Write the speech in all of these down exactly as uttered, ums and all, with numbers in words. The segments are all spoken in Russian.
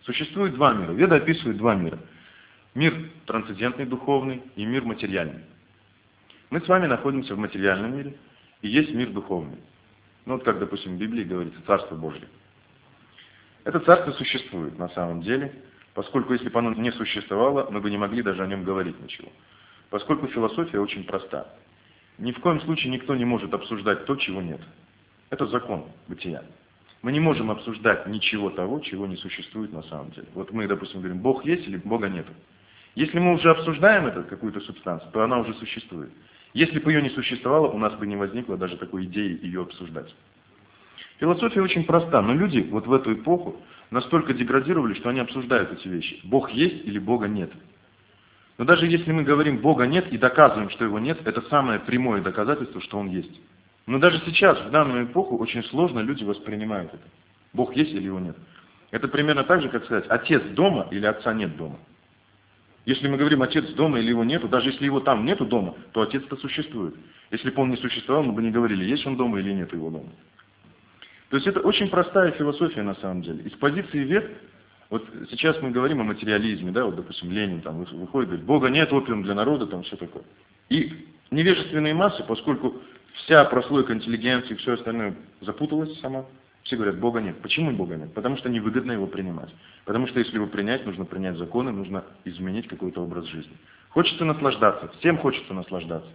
Существует два мира. Веда описывает два мира. Мир трансцендентный, духовный и мир материальный. Мы с вами находимся в материальном мире, и есть мир духовный. Ну вот как, допустим, в Библии говорится, Царство Божье. Это царство существует на самом деле, поскольку если бы оно не существовало, мы бы не могли даже о нем говорить ничего. Поскольку философия очень проста. Ни в коем случае никто не может обсуждать то, чего нет. Это закон бытия. Мы не можем обсуждать ничего того, чего не существует на самом деле. Вот мы, допустим, говорим, Бог есть или Бога нет. Если мы уже обсуждаем это, какую-то субстанцию, то она уже существует. Если бы ее не существовало, у нас бы не возникло даже такой идеи ее обсуждать. Философия очень проста, но люди вот в эту эпоху настолько деградировали, что они обсуждают эти вещи. Бог есть или Бога нет. Но даже если мы говорим Бога нет и доказываем, что его нет, это самое прямое доказательство, что он есть. Но даже сейчас, в данную эпоху, очень сложно люди воспринимают это. Бог есть или его нет. Это примерно так же, как сказать, отец дома или отца нет дома. Если мы говорим отец дома или его нету, даже если его там нету дома, то отец-то существует. Если бы он не существовал, мы бы не говорили, есть он дома или нет его дома. То есть это очень простая философия на самом деле. Из позиции вед, вот сейчас мы говорим о материализме, да, вот допустим Ленин там выходит, говорит, Бога нет, опиум для народа, там все такое. И невежественные массы, поскольку вся прослойка интеллигенции, все остальное запуталась сама, все говорят, Бога нет. Почему Бога нет? Потому что невыгодно его принимать. Потому что если его принять, нужно принять законы, нужно изменить какой-то образ жизни. Хочется наслаждаться, всем хочется наслаждаться.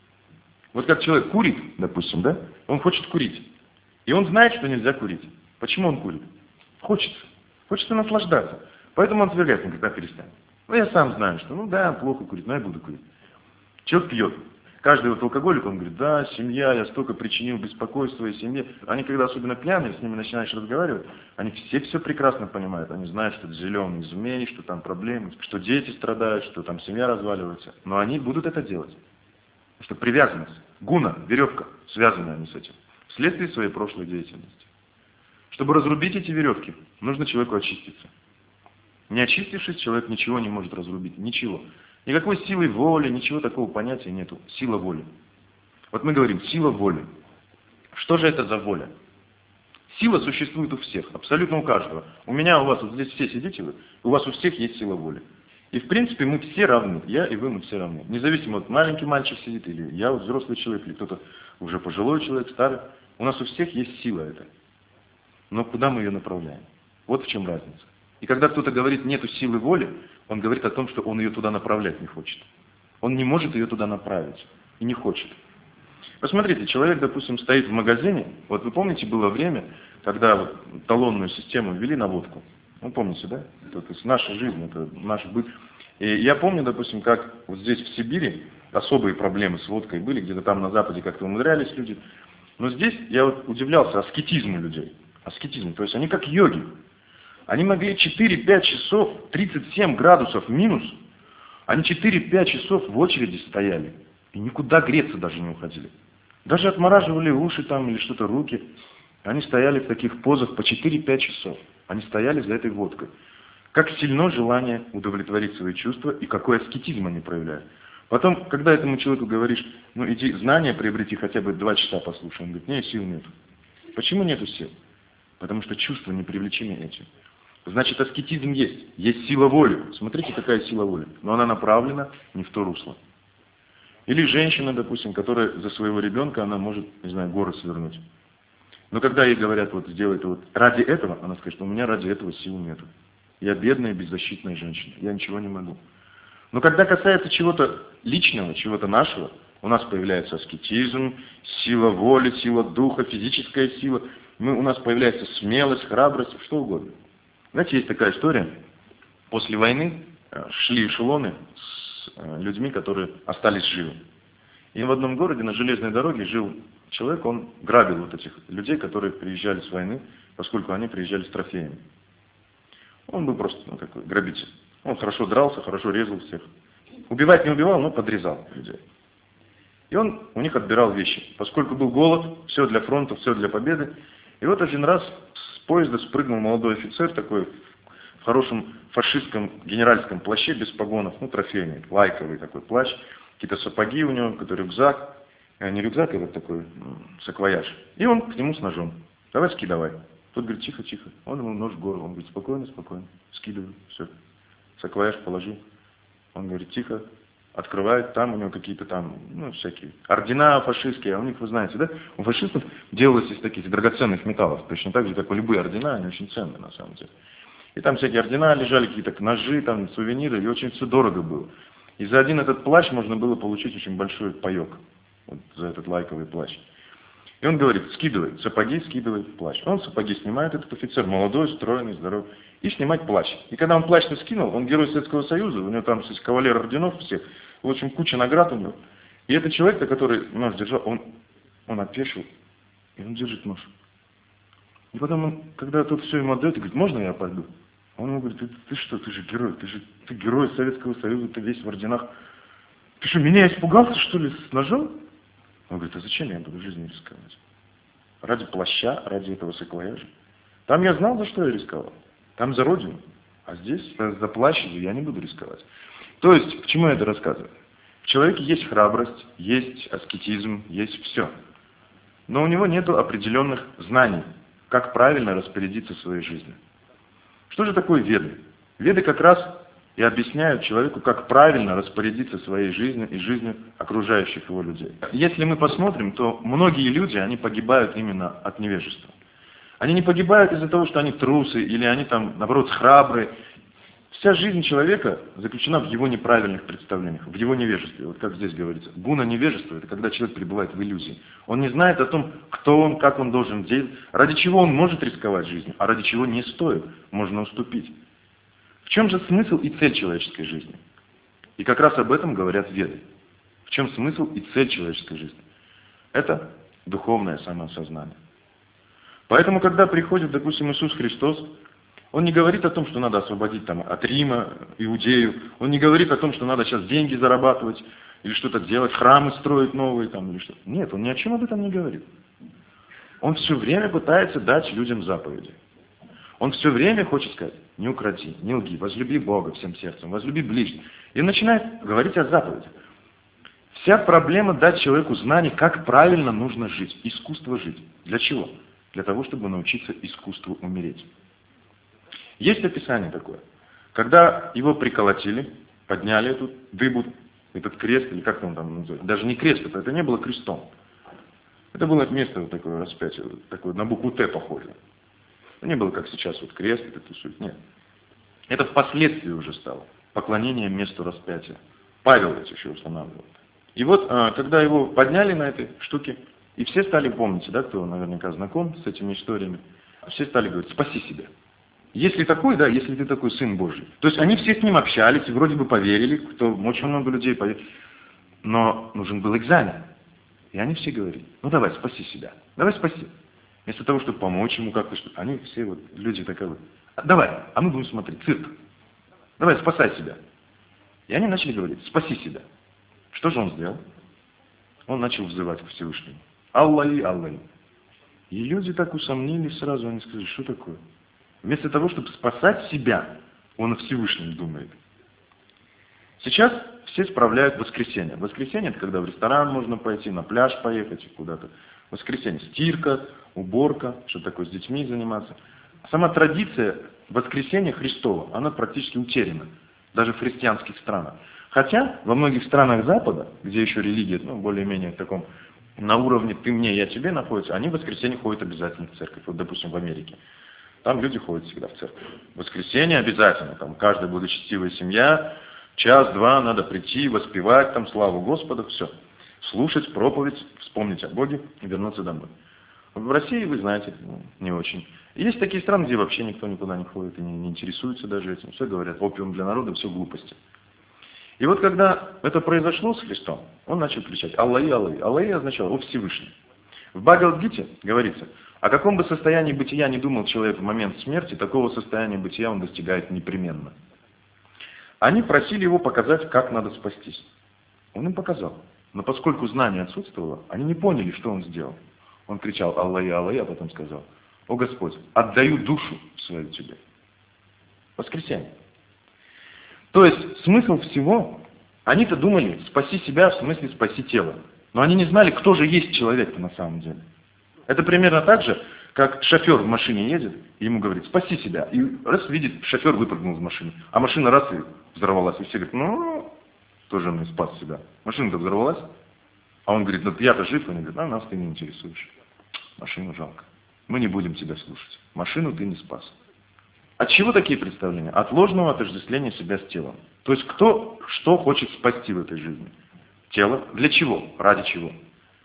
Вот как человек курит, допустим, да, он хочет курить. И он знает, что нельзя курить. Почему он курит? Хочется. Хочется наслаждаться. Поэтому он отвергает, никогда перестанет. Ну, я сам знаю, что, ну да, плохо курить, но я буду курить. Человек пьет. Каждый вот алкоголик, он говорит, да, семья, я столько причинил беспокойства своей семье. Они, когда особенно пьяные, с ними начинаешь разговаривать, они все все прекрасно понимают. Они знают, что это зеленый змей, что там проблемы, что дети страдают, что там семья разваливается. Но они будут это делать. Потому что привязанность, гуна, веревка, связаны они с этим. Вследствие своей прошлой деятельности. Чтобы разрубить эти веревки, нужно человеку очиститься. Не очистившись, человек ничего не может разрубить. Ничего. Никакой силы воли, ничего такого понятия нету. Сила воли. Вот мы говорим, сила воли. Что же это за воля? Сила существует у всех, абсолютно у каждого. У меня, у вас, вот здесь все сидите вы, у вас у всех есть сила воли. И в принципе мы все равны. Я и вы, мы все равны. Независимо, вот маленький мальчик сидит, или я вот взрослый человек, или кто-то уже пожилой человек, старый. У нас у всех есть сила эта. Но куда мы ее направляем? Вот в чем разница. И когда кто-то говорит, нету силы воли, он говорит о том, что он ее туда направлять не хочет. Он не может ее туда направить. И не хочет. Посмотрите, человек, допустим, стоит в магазине. Вот вы помните, было время, когда вот талонную систему ввели на водку. Ну, помните, да? Это, то есть наша жизнь, это наш быт. И я помню, допустим, как вот здесь в Сибири особые проблемы с водкой были, где-то там на Западе как-то умудрялись люди. Но здесь я вот удивлялся аскетизму людей. Аскетизм, то есть они как йоги. Они могли четыре-пять часов, тридцать семь градусов минус, они четыре-пять часов в очереди стояли. И никуда греться даже не уходили. Даже отмораживали уши там или что-то, руки. Они стояли в таких позах по четыре-пять часов. Они стояли за этой водкой. Как сильно желание удовлетворить свои чувства и какой аскетизм они проявляют. Потом, когда этому человеку говоришь, ну иди знания приобрети, хотя бы два часа послушай, он говорит, нет, сил нет. Почему нету сил? Потому что чувства не привлечены этим. Значит, аскетизм есть. Есть сила воли. Смотрите, какая сила воли. Но она направлена не в то русло. Или женщина, допустим, которая за своего ребенка, она может, не знаю, горы свернуть. Но когда ей говорят, вот сделай это вот ради этого, она скажет, у меня ради этого сил нет. Я бедная, беззащитная женщина. Я ничего не могу. Но когда касается чего-то личного, чего-то нашего, у нас появляется аскетизм, сила воли, сила духа, физическая сила. Мы, у нас появляется смелость, храбрость, что угодно. Знаете, есть такая история. После войны шли эшелоны с людьми, которые остались живы. И в одном городе на железной дороге жил человек, он грабил вот этих людей, которые приезжали с войны, поскольку они приезжали с трофеями. Он был просто ну, такой грабитель. Он хорошо дрался, хорошо резал всех. Убивать не убивал, но подрезал людей. И он у них отбирал вещи. Поскольку был голод, все для фронта, все для победы. И вот один раз с поезда спрыгнул молодой офицер, такой в хорошем фашистском генеральском плаще, без погонов, ну трофейный, лайковый такой плащ, какие-то сапоги у него, какой-то рюкзак, не рюкзак, а вот такой ну, саквояж. И он к нему с ножом. Давай скидывай. Тот говорит, тихо, тихо. Он ему нож в горло. Он говорит, спокойно, спокойно. Скидывай, все. Саквояж положи. Он говорит, тихо. Открывает, там у него какие-то там, ну, всякие ордена фашистские, а у них, вы знаете, да, у фашистов делалось из таких драгоценных металлов, точно так же, как и любые ордена, они очень ценные на самом деле. И там всякие ордена лежали, какие-то ножи, там, сувениры, и очень все дорого было. И за один этот плащ можно было получить очень большой паек, вот за этот лайковый плащ. И он говорит, скидывай сапоги, скидывай плащ. Он сапоги снимает, этот офицер молодой, стройный, здоровый, и снимать плащ. И когда он плащ-то скинул, он герой Советского Союза, у него там есть кавалер орденов всех, в общем, куча наград у него. И этот человек-то, который нож держал, он, он опешил, и он держит нож. И потом, он, когда тот все ему отдает, говорит, можно я пойду? Он ему говорит, ты, ты что, ты же герой, ты же ты герой Советского Союза, ты весь в орденах. Ты что, меня испугался, что ли, с ножом? Он говорит, а зачем я буду жизнью рисковать? Ради плаща, ради этого саквояжа. Там я знал, за что я рисковал. Там за родину. А здесь за плащ я не буду рисковать. То есть, к чему я это рассказываю? В человеке есть храбрость, есть аскетизм, есть все. Но у него нет определенных знаний, как правильно распорядиться своей жизнью. Что же такое веды? Веды как раз и объясняют человеку, как правильно распорядиться своей жизнью и жизнью окружающих его людей. Если мы посмотрим, то многие люди, они погибают именно от невежества. Они не погибают из-за того, что они трусы, или они там, наоборот, храбрые. Вся жизнь человека заключена в его неправильных представлениях, в его невежестве. Вот как здесь говорится. Гуна невежества – это когда человек пребывает в иллюзии. Он не знает о том, кто он, как он должен делать, ради чего он может рисковать жизнью, а ради чего не стоит, можно уступить. В чем же смысл и цель человеческой жизни? И как раз об этом говорят веды. В чем смысл и цель человеческой жизни? Это духовное самоосознание. Поэтому, когда приходит, допустим, Иисус Христос, Он не говорит о том, что надо освободить там, от Рима, Иудею. Он не говорит о том, что надо сейчас деньги зарабатывать, или что-то делать, храмы строить новые. Там, или что. Нет, Он ни о чем об этом не говорит. Он все время пытается дать людям заповеди. Он все время хочет сказать, не укради, не лги, возлюби Бога всем сердцем, возлюби ближнего. И начинает говорить о заповедях. Вся проблема дать человеку знание, как правильно нужно жить, искусство жить. Для чего? Для того, чтобы научиться искусству умереть. Есть описание такое. Когда его приколотили, подняли эту дыбу, этот крест, или как он там называется, даже не крест, это, это не было крестом. Это было место вот такое распятие, такое, на букву Т похоже. Не было, как сейчас, вот крест, это тусует. Нет. Это впоследствии уже стало. Поклонение месту распятия. Павел это еще устанавливал. И вот, когда его подняли на этой штуке, и все стали, помните, да, кто наверняка знаком с этими историями, все стали говорить, спаси себя. Если такой, да, если ты такой Сын Божий. То есть они все с ним общались, и вроде бы поверили, кто, очень много людей поверили. Но нужен был экзамен. И они все говорили, ну давай, спаси себя, давай спаси. Вместо того, чтобы помочь ему как-то, что они все вот, люди таковы. Давай, а мы будем смотреть, цирк. Давай, спасай себя. И они начали говорить, спаси себя. Что же он сделал? Он начал взывать к Всевышнему. Аллахи, Аллахи. И люди так усомнились сразу, они сказали, что такое? Вместо того, чтобы спасать себя, он о Всевышнем думает. Сейчас все справляют воскресенье. Воскресенье – это когда в ресторан можно пойти, на пляж поехать, куда-то. Воскресенье – стирка, уборка, что такое, с детьми заниматься. Сама традиция воскресенья Христова, она практически утеряна, даже в христианских странах. Хотя во многих странах Запада, где еще религия, ну, более-менее в таком, на уровне «ты мне, я тебе» находится, они в воскресенье ходят обязательно в церковь. Вот, допустим, в Америке. Там люди ходят всегда в церковь. В воскресенье обязательно, там каждая благочестивая семья, час-два надо прийти, воспевать там славу Господа, все. Слушать проповедь, вспомнить о Боге и вернуться домой. В России, вы знаете, ну, не очень. И есть такие страны, где вообще никто никуда не ходит и не, не интересуется даже этим. Все говорят, опиум для народа, все глупости. И вот когда это произошло с Христом, он начал кричать «Аллахи, Аллахи». Аллахи означало «О Всевышний». В Бхагавад-гите говорится, о каком бы состоянии бытия не думал человек в момент смерти, такого состояния бытия он достигает непременно. Они просили его показать, как надо спастись. Он им показал. Но поскольку знание отсутствовало, они не поняли, что он сделал. Он кричал «Аллахи, Аллахи», а потом сказал «О Господь, отдаю душу свою тебе». Воскресенье. То есть смысл всего, они-то думали спаси себя, в смысле спаси тело. Но они не знали, кто же есть человек-то на самом деле. Это примерно так же, Как шофер в машине едет, и ему говорит, спаси себя. И раз видит, шофер выпрыгнул из машины. А машина раз и взорвалась. И все говорят, ну, тоже он спас себя. Машина-то взорвалась. А он говорит, ну я-то жив. Они говорят, а нас ты не интересуешь. Машину жалко. Мы не будем тебя слушать. Машину ты не спас. От чего такие представления? От ложного отождествления себя с телом. То есть кто что хочет спасти в этой жизни? Тело. Для чего? Ради чего?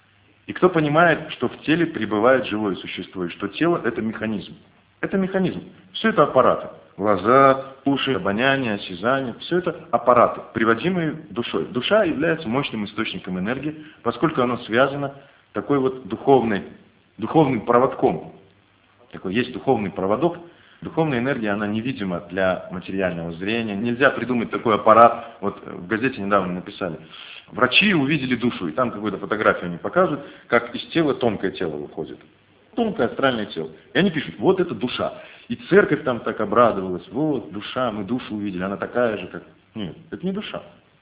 И кто понимает, что в теле пребывает живое существо, и что тело – это механизм. Это механизм. Все это аппараты. Глаза, уши, обоняние, осязание – все это аппараты, приводимые душой. Душа является мощным источником энергии, поскольку она связана такой вот духовной, духовным проводком. Такой есть духовный проводок. Духовная энергия, она невидима для материального зрения. Нельзя придумать такой аппарат. Вот в газете недавно написали. Врачи увидели душу, и там какую-то фотографию они показывают, как из тела тонкое тело выходит. Тонкое астральное тело. И они пишут, вот это душа. И церковь там так обрадовалась. Вот душа, мы душу увидели, она такая же, как... Нет, это не душа.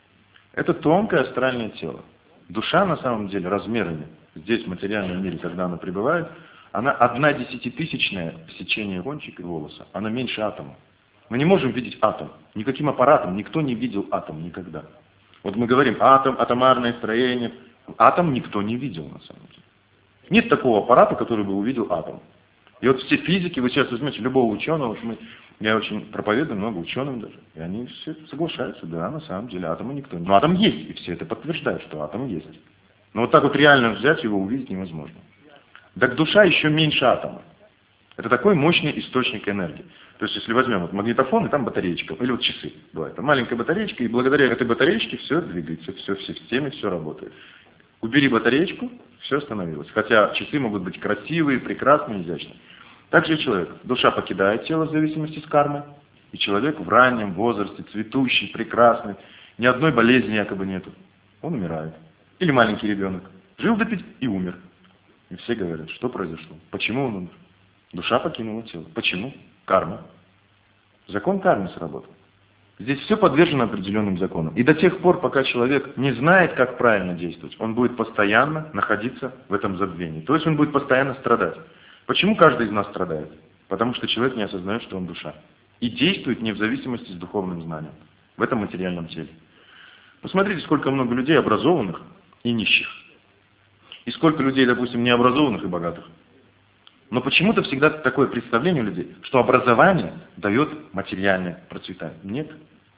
Это тонкое астральное тело. Душа на самом деле размерами, здесь в материальном мире, когда она пребывает, она одна десятитысячная в сечении кончика и волоса. Она меньше атома. Мы не можем видеть атом. Никаким аппаратом никто не видел атом никогда. Вот мы говорим атом, атомарное строение. Атом никто не видел на самом деле. Нет такого аппарата, который бы увидел атом. И вот все физики, вы сейчас возьмете любого ученого, вот мы, я очень проповедую много ученым даже, и они все соглашаются, да, на самом деле атома никто не... Но атом есть, и все это подтверждают, что атом есть. Но вот так вот реально взять его увидеть невозможно. Так душа еще меньше атома. Это такой мощный источник энергии. То есть, если возьмем вот магнитофон, и там батареечка, или вот часы бывает, там маленькая батареечка, и благодаря этой батареечке все двигается, все в системе, все работает. Убери батареечку, все остановилось. Хотя часы могут быть красивые, прекрасные, изящные. Так же и человек. Душа покидает тело в зависимости с кармой, и человек в раннем возрасте, цветущий, прекрасный, ни одной болезни якобы нету. Он умирает. Или маленький ребенок. Жил до пяти и умер. И все говорят, что произошло? Почему он умер? Душа покинула тело. Почему? Карма. Закон кармы сработал. Здесь все подвержено определенным законам. И до тех пор, пока человек не знает, как правильно действовать, он будет постоянно находиться в этом забвении. То есть он будет постоянно страдать. Почему каждый из нас страдает? Потому что человек не осознает, что он душа. И действует не в зависимости с духовным знанием. В этом материальном теле. Посмотрите, сколько много людей образованных и нищих. И сколько людей, допустим, необразованных и богатых. Но почему-то всегда такое представление у людей, что образование дает материальное процветание. Нет.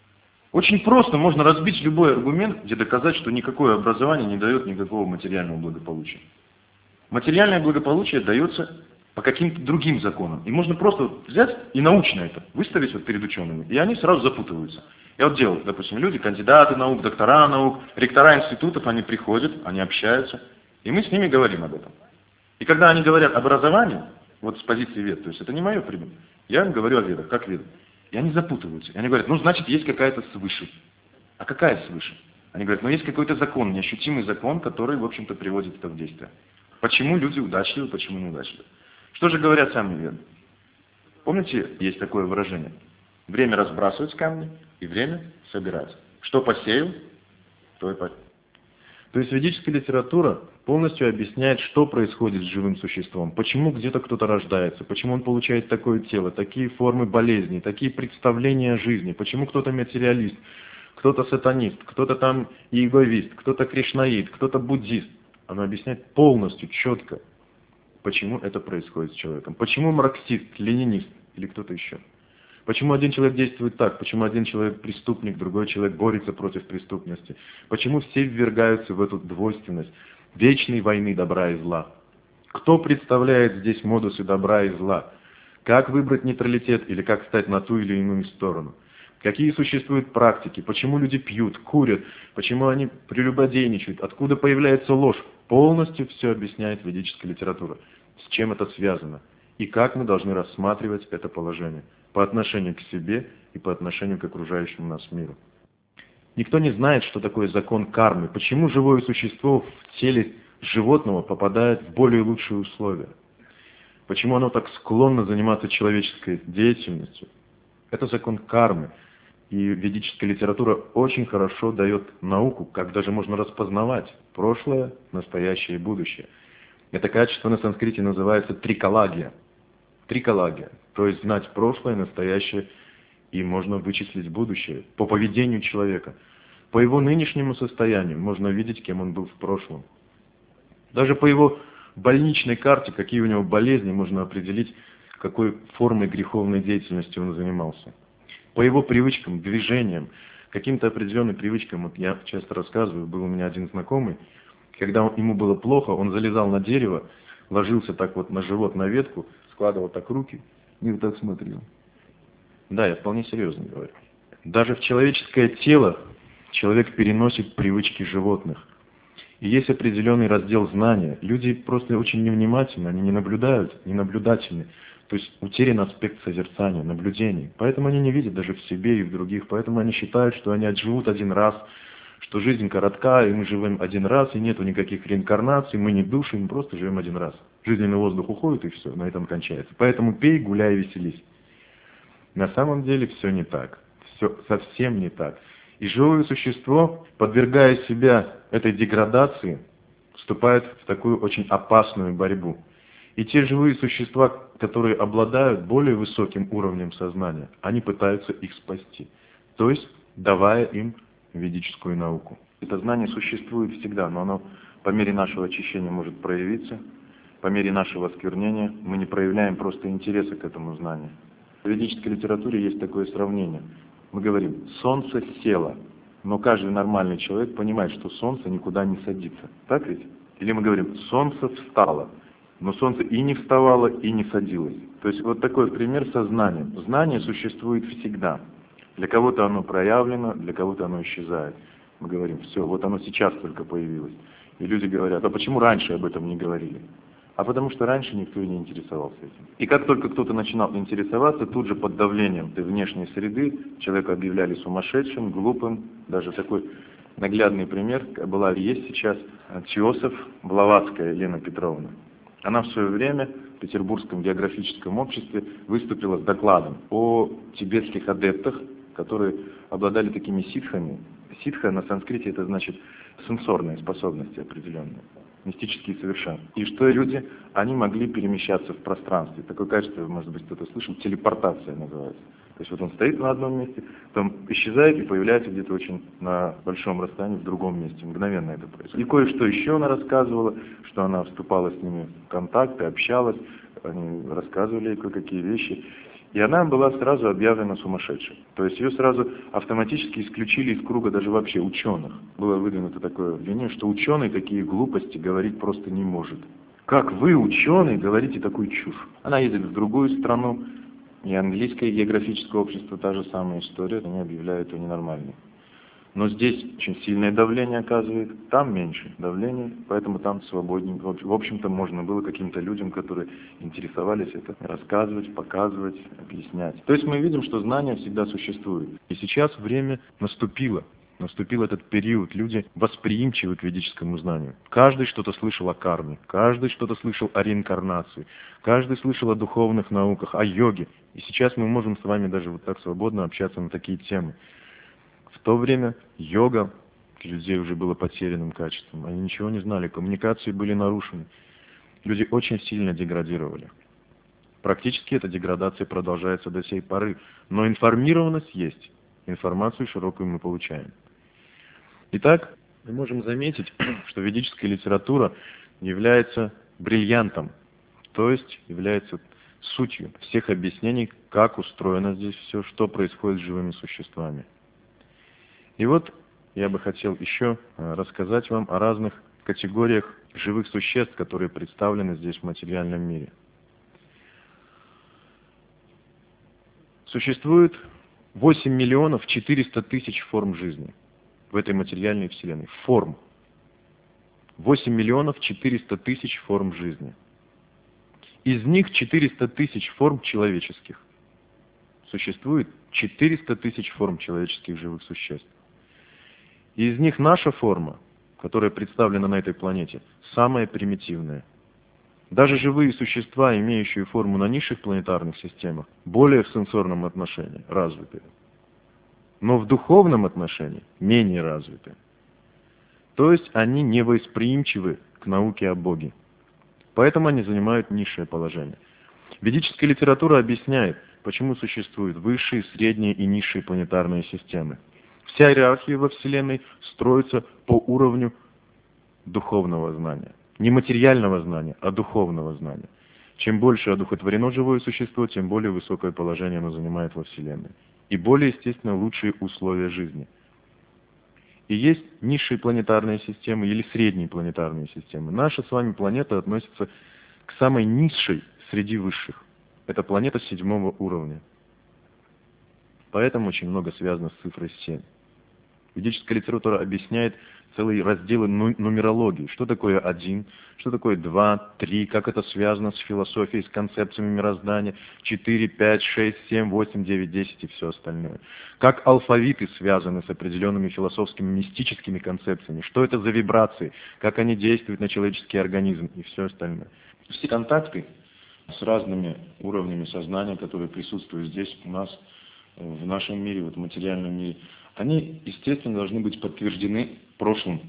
Очень просто можно разбить любой аргумент, где доказать, что никакое образование не дает никакого материального благополучия. Материальное благополучие дается по каким-то другим законам. И можно просто взять и научно это выставить вот перед учеными, и они сразу запутываются. Я вот делаю, допустим, люди, кандидаты наук, доктора наук, ректора институтов, они приходят, они общаются, и мы с ними говорим об этом. И когда они говорят образование, вот с позиции вед, то есть это не мое придумать, я им говорю о ведах, как веды. И они запутываются. И они говорят, ну значит есть какая-то свыше. А какая свыше? Они говорят, ну есть какой-то закон, неощутимый закон, который, в общем-то, приводит это в действие. Почему люди удачливы, почему неудачливы? Что же говорят сами веды? Помните, есть такое выражение? Время разбрасывать камни и время собирать. Что посеял, то и по... То есть ведическая литература полностью объясняет, что происходит с живым существом, почему где-то кто-то рождается, почему он получает такое тело, такие формы болезней, такие представления о жизни, почему кто-то материалист, кто-то сатанист, кто-то там иеговист, кто-то кришнаит, кто-то буддист. Оно объясняет полностью, четко, почему это происходит с человеком. Почему марксист, ленинист или кто-то еще. Почему один человек действует так, почему один человек преступник, другой человек борется против преступности. Почему все ввергаются в эту двойственность вечной войны добра и зла. Кто представляет здесь модусы добра и зла? Как выбрать нейтралитет или как стать на ту или иную сторону? Какие существуют практики? Почему люди пьют, курят? Почему они прелюбодейничают? Откуда появляется ложь? Полностью все объясняет ведическая литература. С чем это связано? И как мы должны рассматривать это положение по отношению к себе и по отношению к окружающему нас миру. Никто не знает, что такое закон кармы. Почему живое существо в теле животного попадает в более лучшие условия? Почему оно так склонно заниматься человеческой деятельностью? Это закон кармы. И ведическая литература очень хорошо дает науку, как даже можно распознавать прошлое, настоящее и будущее. Это качество на санскрите называется трикалагия. Трикалагия, то есть знать прошлое, настоящее, и можно вычислить будущее по поведению человека. По его нынешнему состоянию можно видеть, кем он был в прошлом. Даже по его больничной карте, какие у него болезни, можно определить, какой формой греховной деятельности он занимался. По его привычкам, движениям, каким-то определенным привычкам, вот я часто рассказываю, был у меня один знакомый, когда он, ему было плохо, он залезал на дерево, ложился так вот на живот, на ветку, складывал так руки и вот так смотрел. Да, я вполне серьезно говорю. Даже в человеческое тело человек переносит привычки животных. И есть определенный раздел знания. Люди просто очень невнимательны, они не наблюдают, не наблюдательны. То есть утерян аспект созерцания, наблюдений. Поэтому они не видят даже в себе и в других. Поэтому они считают, что они отживут один раз, что жизнь коротка, и мы живем один раз, и нету никаких реинкарнаций, мы не души, мы просто живем один раз. Жизненный воздух уходит, и все, на этом кончается. Поэтому пей, гуляй, веселись. На самом деле все не так. Все совсем не так. И живое существо, подвергая себя этой деградации, вступает в такую очень опасную борьбу. И те живые существа, которые обладают более высоким уровнем сознания, они пытаются их спасти. То есть, давая им ведическую науку. Это знание существует всегда, но оно по мере нашего очищения может проявиться, по мере нашего осквернения мы не проявляем просто интереса к этому знанию. В ведической литературе есть такое сравнение. Мы говорим, солнце село, но каждый нормальный человек понимает, что солнце никуда не садится. Так ведь? Или мы говорим, солнце встало, но солнце и не вставало, и не садилось. То есть вот такой пример со знанием. Знание существует всегда. Для кого-то оно проявлено, для кого-то оно исчезает. Мы говорим, все, вот оно сейчас только появилось. И люди говорят, а почему раньше об этом не говорили? А потому что раньше никто и не интересовался этим. И как только кто-то начинал интересоваться, тут же под давлением этой внешней среды человека объявляли сумасшедшим, глупым. Даже такой наглядный пример была и есть сейчас Теософ Блаватская Елена Петровна. Она в свое время в Петербургском географическом обществе выступила с докладом о тибетских адептах, которые обладали такими ситхами. Ситха на санскрите это значит сенсорные способности определенные, мистические совершенства. И что люди, они могли перемещаться в пространстве. Такое качество, может быть, кто-то слышал, телепортация называется. То есть вот он стоит на одном месте, потом исчезает и появляется где-то очень на большом расстоянии в другом месте. Мгновенно это происходит. И кое-что еще она рассказывала, что она вступала с ними в контакты, общалась, они рассказывали ей кое-какие вещи. И она была сразу объявлена сумасшедшей. То есть ее сразу автоматически исключили из круга даже вообще ученых. Было выдвинуто такое обвинение, что ученый такие глупости говорить просто не может. Как вы, ученый, говорите такую чушь? Она ездит в другую страну, и английское географическое общество та же самая история, они объявляют ее ненормальной. Но здесь очень сильное давление оказывает, там меньше давления, поэтому там свободнее. В общем-то, можно было каким-то людям, которые интересовались это, рассказывать, показывать, объяснять. То есть мы видим, что знание всегда существует. И сейчас время наступило. Наступил этот период, люди восприимчивы к ведическому знанию. Каждый что-то слышал о карме, каждый что-то слышал о реинкарнации, каждый слышал о духовных науках, о йоге. И сейчас мы можем с вами даже вот так свободно общаться на такие темы. В то время йога для людей уже было потерянным качеством. Они ничего не знали, коммуникации были нарушены. Люди очень сильно деградировали. Практически эта деградация продолжается до сей поры. Но информированность есть. Информацию широкую мы получаем. Итак, мы можем заметить, что ведическая литература является бриллиантом, то есть является сутью всех объяснений, как устроено здесь все, что происходит с живыми существами. И вот я бы хотел еще рассказать вам о разных категориях живых существ, которые представлены здесь в материальном мире. Существует восемь миллионов четыреста тысяч форм жизни в этой материальной вселенной. Форм. восемь миллионов четыреста тысяч форм жизни. Из них четыреста тысяч форм человеческих. Существует четыреста тысяч форм человеческих живых существ. И из них наша форма, которая представлена на этой планете, самая примитивная. Даже живые существа, имеющие форму на низших планетарных системах, более в сенсорном отношении развиты. Но в духовном отношении менее развиты. То есть они не восприимчивы к науке о Боге. Поэтому они занимают низшее положение. Ведическая литература объясняет, почему существуют высшие, средние и низшие планетарные системы. Вся иерархия во Вселенной строится по уровню духовного знания. Не материального знания, а духовного знания. Чем больше одухотворено живое существо, тем более высокое положение оно занимает во Вселенной. И более, естественно, лучшие условия жизни. И есть низшие планетарные системы или средние планетарные системы. Наша с вами планета относится к самой низшей среди высших. Это планета седьмого уровня. Поэтому очень много связано с цифрой семь. Ведическая литература объясняет целые разделы нумерологии. Что такое один, что такое два, три, как это связано с философией, с концепциями мироздания, четыре, пять, шесть, семь, восемь, девять, десять и все остальное. Как алфавиты связаны с определенными философскими, мистическими концепциями, что это за вибрации, как они действуют на человеческий организм и все остальное. Все контакты с разными уровнями сознания, которые присутствуют здесь у нас, в нашем мире, вот в материальном мире, они, естественно, должны быть подтверждены прошлым.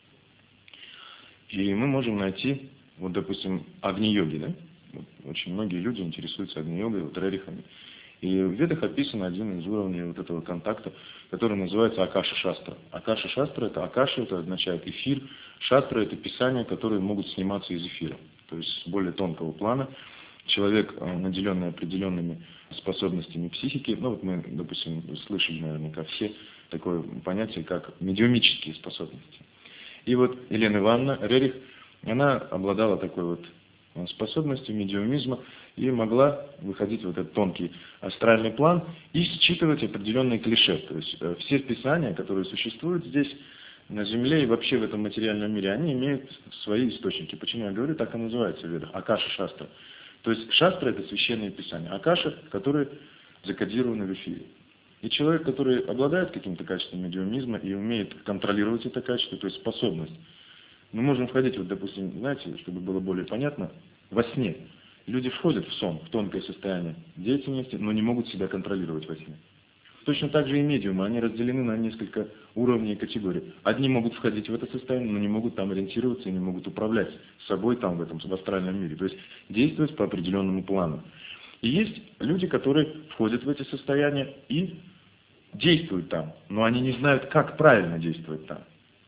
И мы можем найти, вот, допустим, Агни-йоги, да? Вот, очень многие люди интересуются Агни-йогой, вот, рерихами. И в Ведах описан один из уровней вот этого контакта, который называется Акаша-шастра. Акаша-шастра — это Акаша, это означает эфир. Шастра — это писания, которые могут сниматься из эфира. То есть с более тонкого плана. Человек, наделенный определенными способностями психики, ну вот мы, допустим, слышали наверняка все такое понятие, как медиумические способности. И вот Елена Ивановна Рерих, она обладала такой вот способностью медиумизма и могла выходить в этот тонкий астральный план и считывать определенные клише. То есть все писания, которые существуют здесь, на Земле и вообще в этом материальном мире, они имеют свои источники. Почему я говорю, так и называется в Ведах, Акаша-шастра. То есть шастра — это священные писания, акаша, которые закодированы в эфире. И человек, который обладает каким-то качеством медиумизма и умеет контролировать это качество, то есть способность, мы можем входить, вот, допустим, знаете, чтобы было более понятно, во сне. Люди входят в сон, в тонкое состояние деятельности, но не могут себя контролировать во сне. Точно так же и медиумы, они разделены на несколько уровней и категорий. Одни могут входить в это состояние, но не могут там ориентироваться и не могут управлять собой там, в этом в астральном мире. То есть действовать по определенному плану. И есть люди, которые входят в эти состояния и действуют там, но они не знают, как правильно действовать там.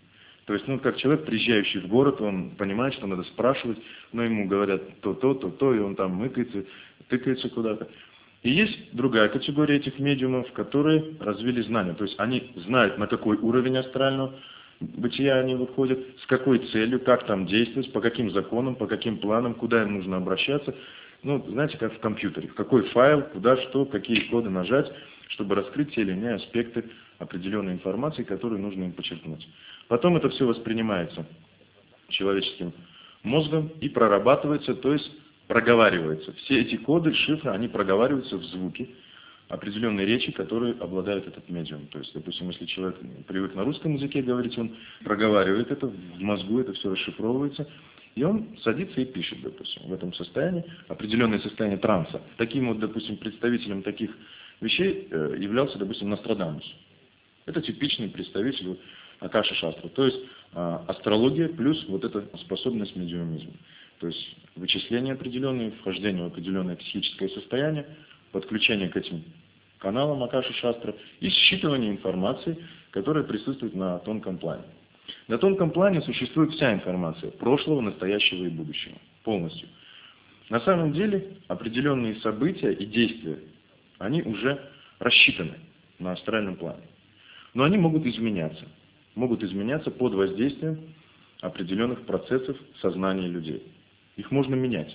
То есть, ну, как человек, приезжающий в город, он понимает, что надо спрашивать, но ему говорят то-то, то-то, и он там мыкается, тыкается куда-то. И есть другая категория этих медиумов, которые развили знания. То есть они знают, на какой уровень астрального бытия они выходят, с какой целью, как там действовать, по каким законам, по каким планам, куда им нужно обращаться. Ну, знаете, как в компьютере. В какой файл, куда что, какие коды нажать, чтобы раскрыть те или иные аспекты определенной информации, которую нужно им подчеркнуть. Потом это все воспринимается человеческим мозгом и прорабатывается, то есть проговаривается. Все эти коды, шифры, они проговариваются в звуки определенной речи, которые обладает этот медиум. То есть, допустим, если человек привык на русском языке говорить, он проговаривает это, в мозгу это все расшифровывается, и он садится и пишет, допустим, в этом состоянии, определенное состояние транса. Таким вот, допустим, представителем таких вещей являлся, допустим, Нострадамус. Это типичный представитель Акаша-шастры, то есть астрология плюс вот эта способность медиумизма. То есть вычисления определенные, вхождение в определенное психическое состояние, подключение к этим каналам Акаши-шастры и считывание информации, которая присутствует на тонком плане. На тонком плане существует вся информация прошлого, настоящего и будущего. Полностью. На самом деле определенные события и действия, они уже рассчитаны на астральном плане. Но они могут изменяться. Могут изменяться под воздействием определенных процессов сознания людей. Их можно менять.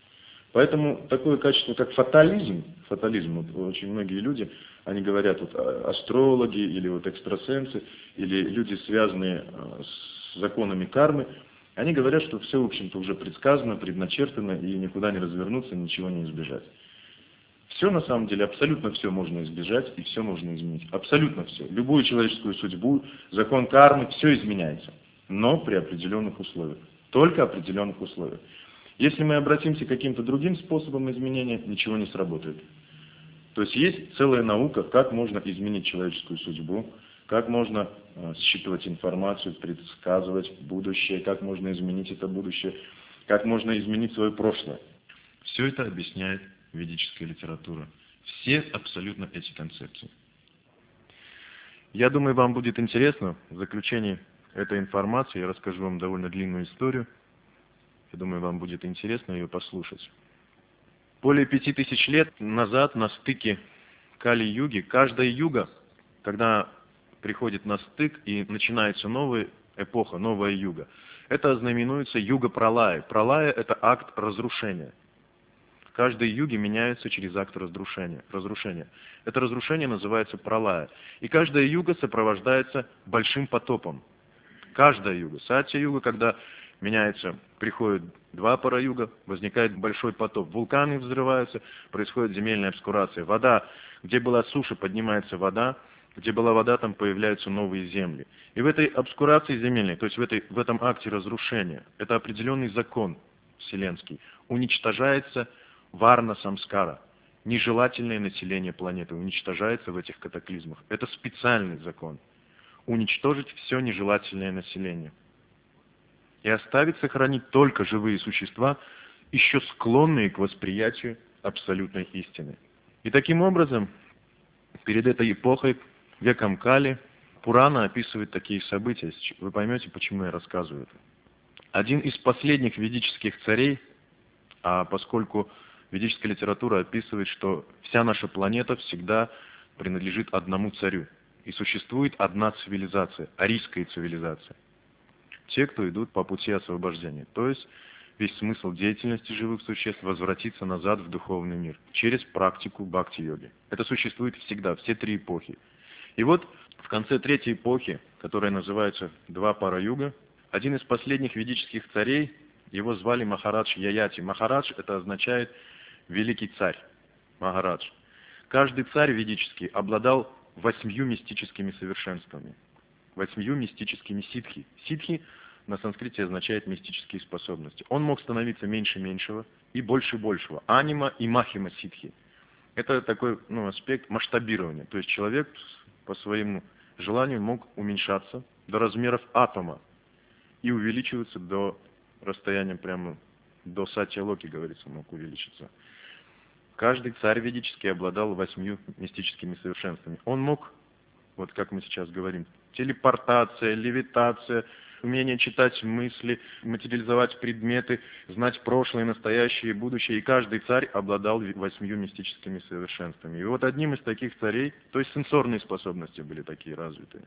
Поэтому такое качество, как фатализм, фатализм, вот очень многие люди, они говорят, вот, астрологи или вот экстрасенсы, или люди, связанные с законами кармы, они говорят, что все, в общем-то, уже предсказано, предначертано, и никуда не развернуться, ничего не избежать. Все, на самом деле, абсолютно все можно избежать, и все можно изменить. Абсолютно все. Любую человеческую судьбу, закон кармы, все изменяется. Но при определенных условиях. Только определенных условиях. Если мы обратимся к каким-то другим способам изменения, ничего не сработает. То есть есть целая наука, как можно изменить человеческую судьбу, как можно э, считывать информацию, предсказывать будущее, как можно изменить это будущее. как можно изменить свое прошлое. Все это объясняет ведическая литература. Все абсолютно эти концепции. Я думаю, вам будет интересно в заключении этой информации. Я расскажу вам довольно длинную историю. Я думаю, вам будет интересно ее послушать. Более пяти тысяч лет назад на стыке Кали-юги, каждая юга, когда приходит на стык и начинается новая эпоха, новая юга, это знаменуется юга-пралая. Пралая – это акт разрушения. Каждой юге меняется через акт разрушения. разрушения. Это разрушение называется пралая. И каждая юга сопровождается большим потопом. Каждая юга. Сатья-юга, когда меняется, приходит два пара-юга, возникает большой потоп. Вулканы взрываются, происходит земельная обскурация. Вода, где была суша, поднимается вода, где была вода, там появляются новые земли. И в этой обскурации земельной, то есть в, этой, в этом акте разрушения, это определенный закон вселенский, уничтожается варна самскара, нежелательное население планеты, уничтожается в этих катаклизмах. Это специальный закон. Уничтожить все нежелательное население. И оставить, сохранить только живые существа, еще склонные к восприятию абсолютной истины. И таким образом, перед этой эпохой, веком Кали, Пурана описывает такие события. Вы поймете, почему я рассказываю это. Один из последних ведических царей, а поскольку ведическая литература описывает, что вся наша планета всегда принадлежит одному царю. И существует одна цивилизация, арийская цивилизация. Те, кто идут по пути освобождения. То есть весь смысл деятельности живых существ возвратиться назад в духовный мир через практику бхакти-йоги. Это существует всегда, все три эпохи. И вот в конце третьей эпохи, которая называется Два пара-юга, один из последних ведических царей, его звали Махарадж Яяти. Махарадж это означает великий царь. Махарадж. Каждый царь ведический обладал восьмью мистическими совершенствами. Восьмью мистическими ситхи. Ситхи на санскрите означает мистические способности. Он мог становиться меньше меньшего и больше большего. Анима и махима ситхи. Это такой ну, аспект масштабирования. То есть человек по своему желанию мог уменьшаться до размеров атома и увеличиваться до расстояния прямо до сатья-локи, говорится, мог увеличиться. Каждый царь ведический обладал восьмью мистическими совершенствами. Он мог, вот как мы сейчас говорим, телепортация, левитация, умение читать мысли, материализовать предметы, знать прошлое, настоящее и будущее. И каждый царь обладал восьмью мистическими совершенствами. И вот одним из таких царей, то есть сенсорные способности были такие развитые.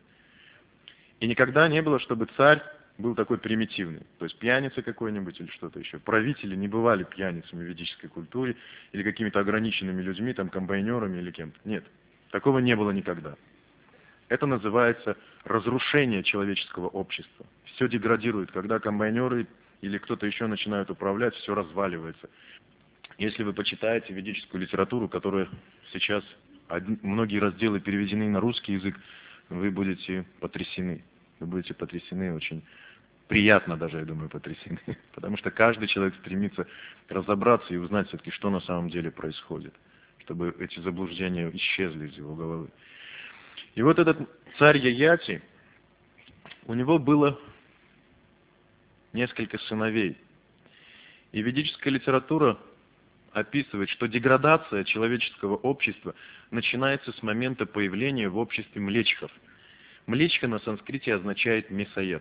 И никогда не было, чтобы царь был такой примитивный, то есть пьяница какой-нибудь или что-то еще. Правители не бывали пьяницами в ведической культуре или какими-то ограниченными людьми, там, комбайнерами или кем-то. Нет, такого не было никогда. Это называется разрушение человеческого общества. Все деградирует, когда комбайнеры или кто-то еще начинают управлять, все разваливается. Если вы почитаете ведическую литературу, которая сейчас, многие разделы переведены на русский язык, вы будете потрясены. Вы будете потрясены очень. Приятно даже, я думаю, потрясены. Потому что каждый человек стремится разобраться и узнать все-таки, что на самом деле происходит. Чтобы эти заблуждения исчезли из его головы. И вот этот царь Яяти, у него было несколько сыновей. И ведическая литература описывает, что деградация человеческого общества начинается с момента появления в обществе млечхов. Млечха на санскрите означает мясоед.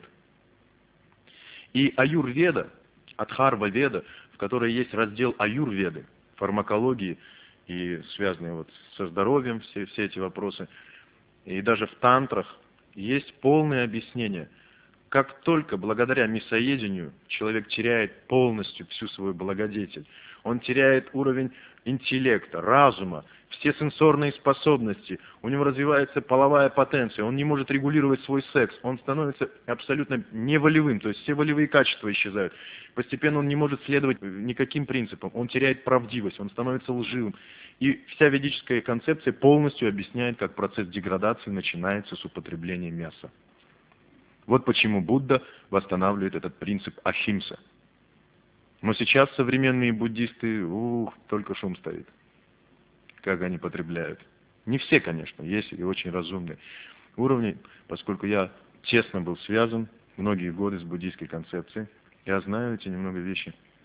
И аюрведа, адхарва-веда, в которой есть раздел аюрведы, фармакологии и связанные вот со здоровьем все, все эти вопросы, и даже в тантрах есть полное объяснение, как только благодаря мясоедению человек теряет полностью всю свою благодетель, он теряет уровень интеллекта, разума, все сенсорные способности, у него развивается половая потенция, он не может регулировать свой секс, он становится абсолютно неволевым, то есть все волевые качества исчезают. Постепенно он не может следовать никаким принципам, он теряет правдивость, он становится лживым. И вся ведическая концепция полностью объясняет, как процесс деградации начинается с употребления мяса. Вот почему Будда восстанавливает этот принцип ахимса. Но сейчас современные буддисты, ух, только шум стоит. Как они потребляют. Не все, конечно, есть и очень разумные уровни, поскольку я тесно был связан многие годы с буддийской концепцией. Я знаю эти немного вещи.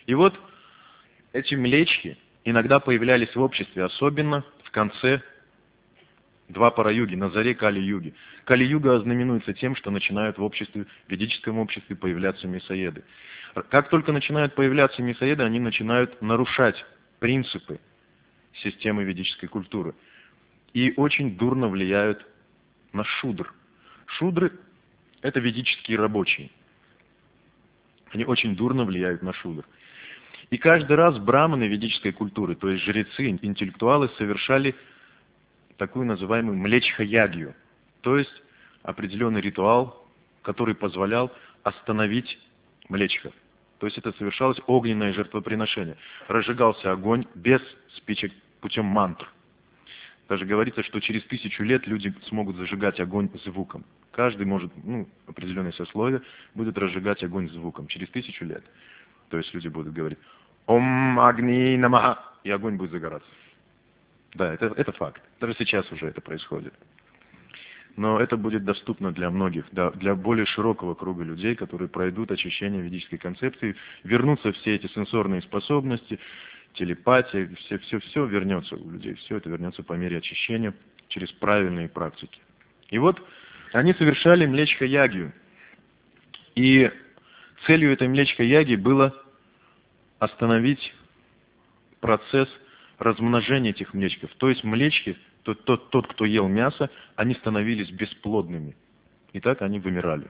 И вот эти млечки иногда появлялись в обществе, особенно в конце два пара-юги, на заре Кали-юги. Кали-юга ознаменуется тем, что начинают в обществе, в ведическом обществе появляться мясоеды. Как только начинают появляться мясоеды, они начинают нарушать принципы системы ведической культуры. И очень дурно влияют на шудр. Шудры – это ведические рабочие. Они очень дурно влияют на шудр. И каждый раз браманы ведической культуры, то есть жрецы, интеллектуалы, совершали такую называемую млечха-ягью, то есть определенный ритуал, который позволял остановить млечхов. То есть это совершалось огненное жертвоприношение. Разжигался огонь без спичек путем мантр. Даже говорится, что через тысячу лет люди смогут зажигать огонь звуком. Каждый может, ну, определенное сословие будет разжигать огонь звуком через тысячу лет. То есть люди будут говорить «Ом агни намаха», и огонь будет загораться. Да, это, это факт. Даже сейчас уже это происходит. Но это будет доступно для многих, да, для более широкого круга людей, которые пройдут очищение ведической концепции, вернутся все эти сенсорные способности, телепатия, все, все, все вернется у людей, все это вернется по мере очищения через правильные практики. И вот они совершали млечха-ягью. И целью этой млечха-яги было остановить процесс размножения этих млечков. То есть млечки, тот, тот, тот, кто ел мясо, они становились бесплодными. И так они вымирали.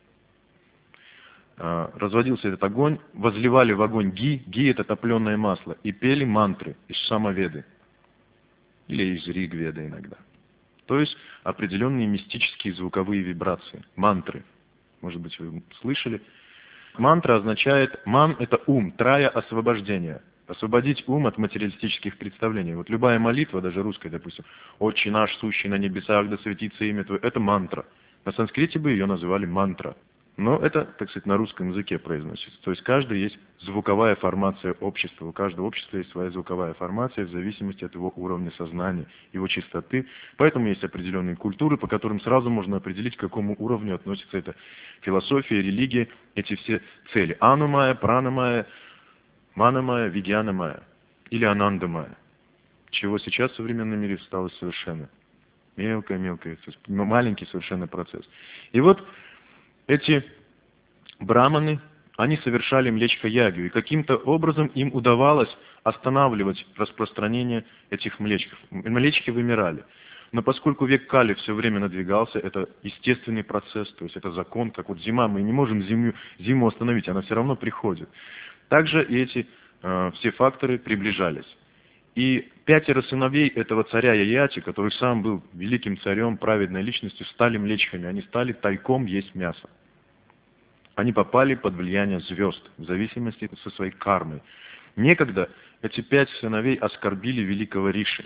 Разводился этот огонь, возливали в огонь ги, ги это топленое масло, и пели мантры из Самаведы. Или из Ригведы иногда. То есть определенные мистические звуковые вибрации, мантры. Может быть, вы слышали. Мантра означает, ман – это ум, трая – освобождение. Освободить ум от материалистических представлений. Вот любая молитва, даже русская, допустим, «Отче наш, сущий на небесах, да светится имя Твое» – это мантра. На санскрите бы ее называли мантра. Но это, так сказать, на русском языке произносится. То есть каждый есть звуковая формация общества. У каждого общества есть своя звуковая формация в зависимости от его уровня сознания, его чистоты. Поэтому есть определенные культуры, по которым сразу можно определить, к какому уровню относится эта философия, религия, эти все цели. Анумая, пранамая, манамая, вигьянамая или анандамая. Чего сейчас в современном мире стало совершенно мелкое-мелкое, маленький совершенно процесс. И вот эти браманы, они совершали млечха-ягью, и каким-то образом им удавалось останавливать распространение этих млечков. Млечки вымирали. Но поскольку век Кали все время надвигался, это естественный процесс, то есть это закон, как вот зима, мы не можем зиму, зиму остановить, она все равно приходит. Также и эти э, все факторы приближались. И пятеро сыновей этого царя Яяти, который сам был великим царем, праведной личностью, стали млечхами, они стали тайком есть мясо. Они попали под влияние звезд, в зависимости со своей кармой. Некогда эти пять сыновей оскорбили великого Риши,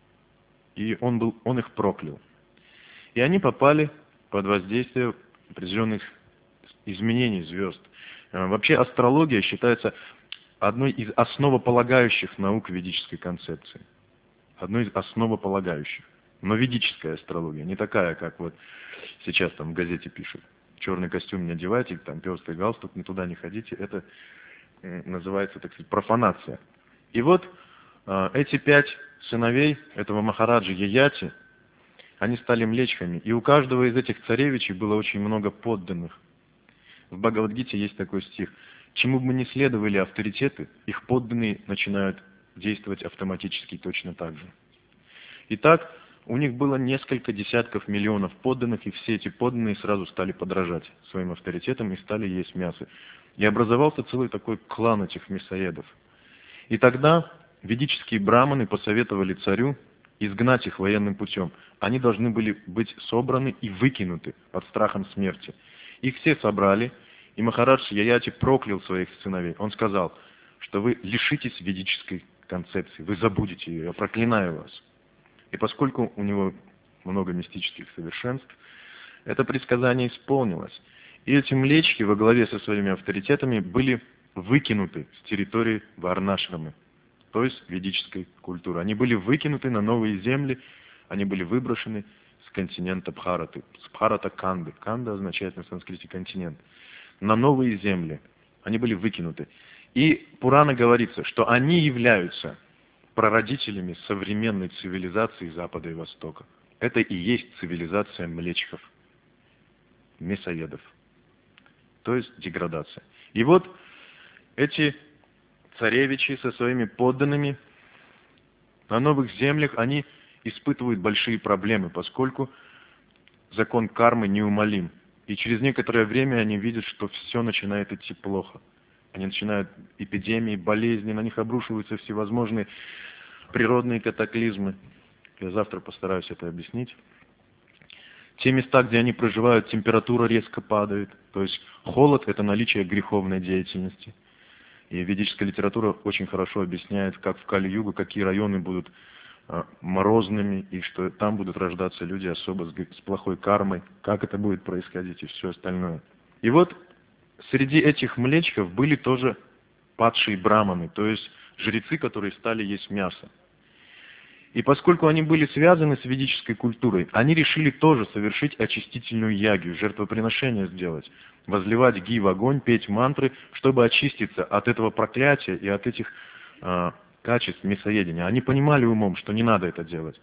и он, был, он их проклял. И они попали под воздействие определенных изменений звезд. Вообще астрология считается одной из основополагающих наук ведической концепции. Одной из основополагающих. Но ведическая астрология, не такая, как вот сейчас там в газете пишут. Черный костюм не одевайте, там пестрый галстук, не туда не ходите. Это э, называется, так сказать, профанация. И вот э, эти пять сыновей этого Махараджи Яяти, они стали млечхами. И у каждого из этих царевичей было очень много подданных. В Бхагавад-гите есть такой стих. Чему бы мы ни следовали авторитеты, их подданные начинают действовать автоматически точно так же. Итак, у них было несколько десятков миллионов подданных, и все эти подданные сразу стали подражать своим авторитетам и стали есть мясо. И образовался целый такой клан этих мясоедов. И тогда ведические браманы посоветовали царю изгнать их военным путем. Они должны были быть собраны и выкинуты под страхом смерти. Их все собрали, и Махарадж Яяти проклял своих сыновей. Он сказал, что вы лишитесь ведической концепции, вы забудете ее, я проклинаю вас. И поскольку у него много мистических совершенств, это предсказание исполнилось. И эти млечки во главе со своими авторитетами были выкинуты с территории Варнашрамы, то есть ведической культуры. Они были выкинуты на новые земли, они были выброшены с континента Бхараты, с Бхарата Канды. Канда означает на санскрите континент. На новые земли они были выкинуты. И в Пурана говорится, что они являются прародителями современной цивилизации Запада и Востока. Это и есть цивилизация млечхов, мясоедов, то есть деградация. И вот эти царевичи со своими подданными на новых землях, они испытывают большие проблемы, поскольку закон кармы неумолим. И через некоторое время они видят, что все начинает идти плохо. Они начинают эпидемии, болезни, на них обрушиваются всевозможные природные катаклизмы. Я завтра постараюсь это объяснить. Те места, где они проживают, температура резко падает. То есть холод – это наличие греховной деятельности. И ведическая литература очень хорошо объясняет, как в Кали-югу, какие районы будут а, морозными, и что там будут рождаться люди особо с, с плохой кармой, как это будет происходить и все остальное. И вот среди этих млечков были тоже падшие браманы, то есть жрецы, которые стали есть мясо. И поскольку они были связаны с ведической культурой, они решили тоже совершить очистительную ягью, жертвоприношение сделать, возливать ги в огонь, петь мантры, чтобы очиститься от этого проклятия и от этих э, качеств мясоедения. Они понимали умом, что не надо это делать.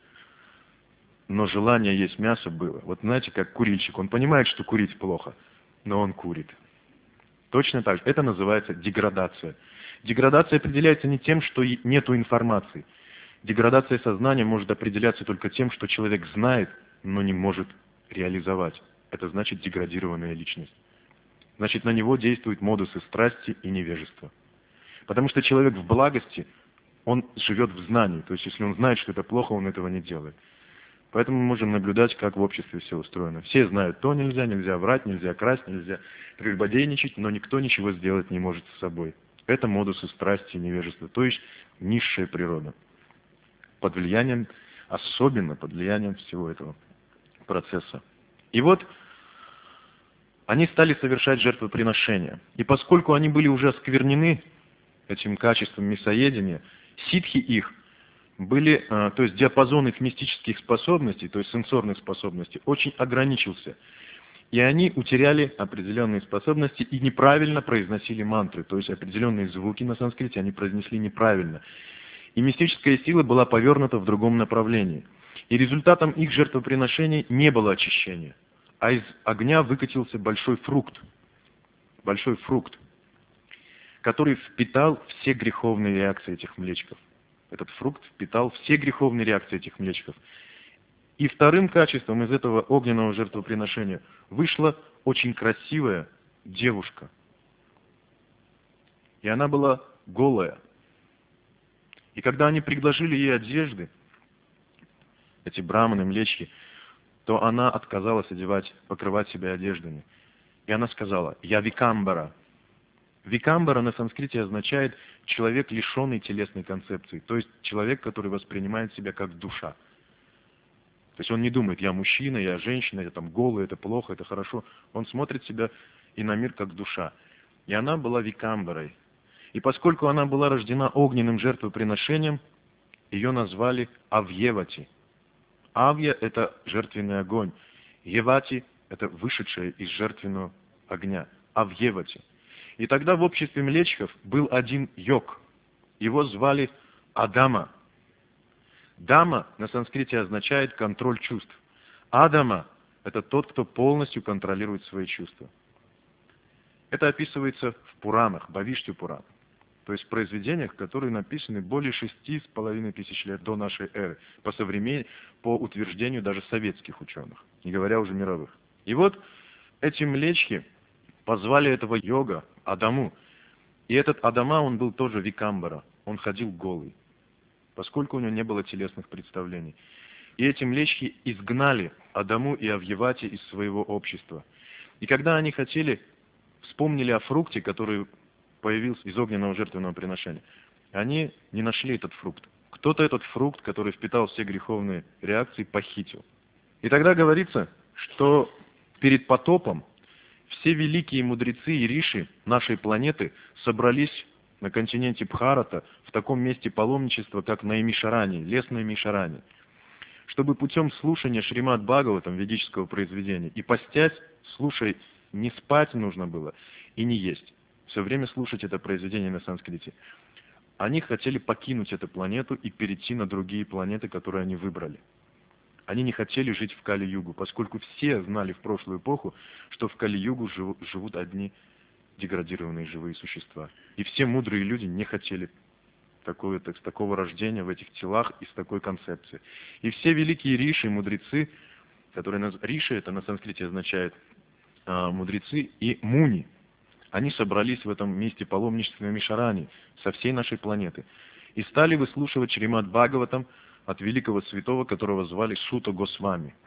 Но желание есть мясо было. Вот знаете, как курильщик, он понимает, что курить плохо, но он курит. Точно так же. Это называется деградация. Деградация определяется не тем, что нету информации. Деградация сознания может определяться только тем, что человек знает, но не может реализовать. Это значит деградированная личность. Значит, на него действуют модусы страсти и невежества. Потому что человек в благости, он живет в знании. То есть, если он знает, что это плохо, он этого не делает. Поэтому мы можем наблюдать, как в обществе все устроено. Все знают, то нельзя, нельзя врать, нельзя красть, нельзя прелюбодейничать, но никто ничего сделать не может с собой. Это модусы страсти и невежества, то есть низшая природа. Под влиянием, особенно под влиянием всего этого процесса. И вот они стали совершать жертвоприношения. И поскольку они были уже осквернены этим качеством мясоедения, ситхи их были, то есть диапазон их мистических способностей, то есть сенсорных способностей, очень ограничился. И они утеряли определенные способности и неправильно произносили мантры, то есть определенные звуки на санскрите они произнесли неправильно. И мистическая сила была повернута в другом направлении. И результатом их жертвоприношений не было очищения, а из огня выкатился большой фрукт, большой фрукт, который впитал все греховные реакции этих млечков. Этот фрукт впитал все греховные реакции этих млечков. И вторым качеством из этого огненного жертвоприношения вышла очень красивая девушка. И она была голая. И когда они предложили ей одежды, эти браманы, млечки, то она отказалась одевать, покрывать себя одеждами. И она сказала: «Я викамбара». Викамбара на санскрите означает человек, лишенный телесной концепции, то есть человек, который воспринимает себя как душа. То есть он не думает: я мужчина, я женщина, я там голый, это плохо, это хорошо. Он смотрит себя и на мир как душа. И она была викамбарой. И поскольку она была рождена огненным жертвоприношением, ее назвали Авьевати. Авья – это жертвенный огонь. Евати – это вышедшее из жертвенного огня. Авьевати. И тогда в обществе млечхов был один йог. Его звали Адама. Дама на санскрите означает контроль чувств. Адама – это тот, кто полностью контролирует свои чувства. Это описывается в Пуранах, Бхавишти Пурана. То есть в произведениях, которые написаны более шести с половиной тысяч лет до нашей эры, по, современ... по утверждению даже советских ученых, не говоря уже мировых. И вот эти млечки позвали этого йога Адаму. И этот Адама, он был тоже викамбара, он ходил голый, поскольку у него не было телесных представлений. И эти млечки изгнали Адаму и Авьевати из своего общества. И когда они хотели, вспомнили о фрукте, который появился из огненного жертвенного приношения, они не нашли этот фрукт. Кто-то этот фрукт, который впитал все греховные реакции, похитил. И тогда говорится, что перед потопом все великие мудрецы и риши нашей планеты собрались на континенте Бхарата в таком месте паломничества, как Наймишарани, лес Наймишарани, чтобы путем слушания Шримад Бхагаватам, ведического произведения, и постясь, слушай, не спать нужно было и не есть. все время слушать это произведение на санскрите. Они хотели покинуть эту планету и перейти на другие планеты, которые они выбрали. Они не хотели жить в Кали-югу, поскольку все знали в прошлую эпоху, что в Кали-югу живут одни деградированные живые существа. И все мудрые люди не хотели такое, так, такого рождения в этих телах и с такой концепцией. И все великие риши, мудрецы, которые... Риши, это на санскрите означает а, мудрецы, и муни. Они собрались в этом месте паломничества Мишарани со всей нашей планеты. И стали выслушивать Шримад Бхагаватам от великого святого, которого звали Сута Госвами.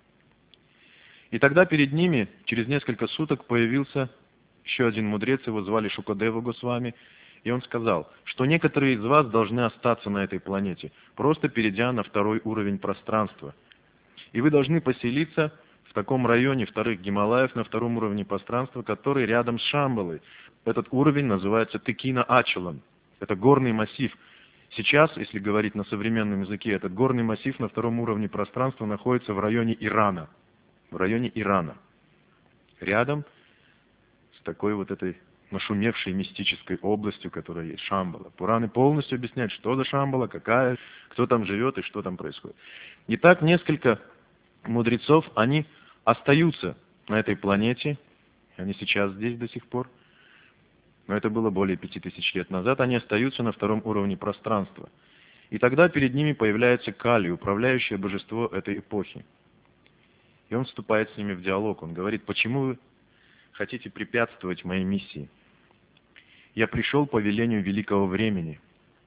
И тогда перед ними через несколько суток появился еще один мудрец, его звали Шукадева Госвами, и он сказал, что некоторые из вас должны остаться на этой планете, просто перейдя на второй уровень пространства. И вы должны поселиться в таком районе вторых Гималаев на втором уровне пространства, который рядом с Шамбалой. Этот уровень называется Текина-Ачалан. Это горный массив. Сейчас, если говорить на современном языке, этот горный массив на втором уровне пространства находится в районе Ирана. В районе Ирана. Рядом с такой вот этой нашумевшей мистической областью, которая есть Шамбала. Пураны полностью объясняют, что за Шамбала, какая, кто там живет и что там происходит. Итак, несколько мудрецов, они остаются на этой планете, они сейчас здесь до сих пор, но это было более пяти тысяч лет назад, они остаются на втором уровне пространства. И тогда перед ними появляется Кали, управляющее божество этой эпохи. И он вступает с ними в диалог, он говорит, почему вы хотите препятствовать моей миссии? Я пришел по велению великого времени.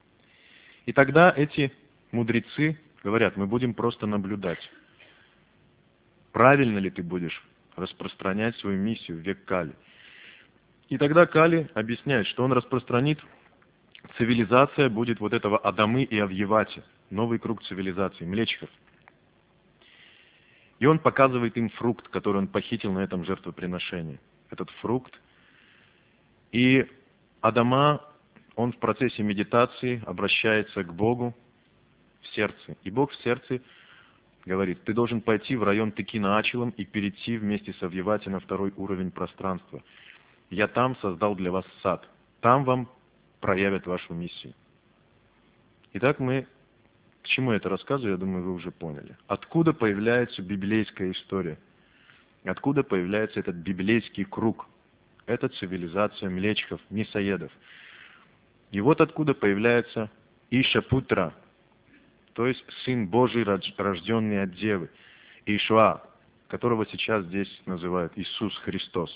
И тогда эти мудрецы говорят, мы будем просто наблюдать. Правильно ли ты будешь распространять свою миссию в век Кали? И тогда Кали объясняет, что он распространит, цивилизация будет вот этого Адамы и Авьявати, новый круг цивилизации, млечхов. И он показывает им фрукт, который он похитил на этом жертвоприношении. Этот фрукт. И Адама, он в процессе медитации обращается к Богу в сердце. И Бог в сердце говорит, ты должен пойти в район Текина-Ачалам и перейти вместе с Авьявати на второй уровень пространства. Я там создал для вас сад. Там вам проявят вашу миссию. Итак, мы... К чему я это рассказываю, я думаю, вы уже поняли. Откуда появляется библейская история? Откуда появляется этот библейский круг? Это цивилизация млечхов, мясоедов. И вот откуда появляется Ишапутра, то есть Сын Божий, рожденный от Девы, Ишуа, которого сейчас здесь называют Иисус Христос.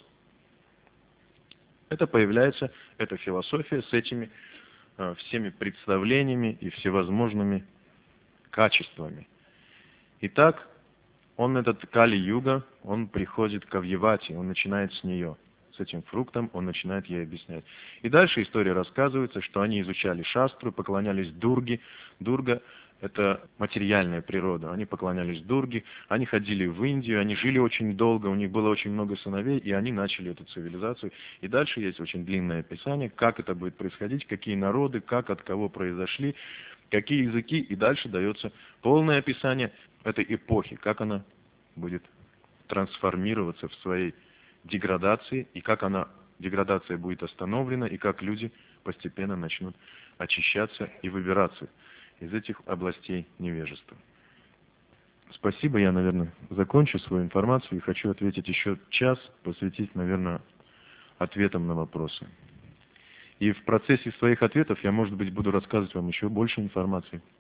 Это появляется, эта философия с этими э, всеми представлениями и всевозможными качествами. Итак, он, этот Кали-юга, он приходит к Авьявати, он начинает с нее. С этим фруктом он начинает ей объяснять. И дальше история рассказывается, что они изучали шастру, поклонялись Дурге. Дурга – это материальная природа. Они поклонялись Дурге, они ходили в Индию, они жили очень долго, у них было очень много сыновей, и они начали эту цивилизацию. И дальше есть очень длинное описание, как это будет происходить, какие народы, как, от кого произошли, какие языки, и дальше дается полное описание этой эпохи, как она будет трансформироваться в своей деградации, и как она, деградация будет остановлена, и как люди постепенно начнут очищаться и выбираться из этих областей невежества. Спасибо, я, наверное, закончу свою информацию и хочу ответить еще час, посвятить, наверное, ответам на вопросы. И в процессе своих ответов я, может быть, буду рассказывать вам еще больше информации.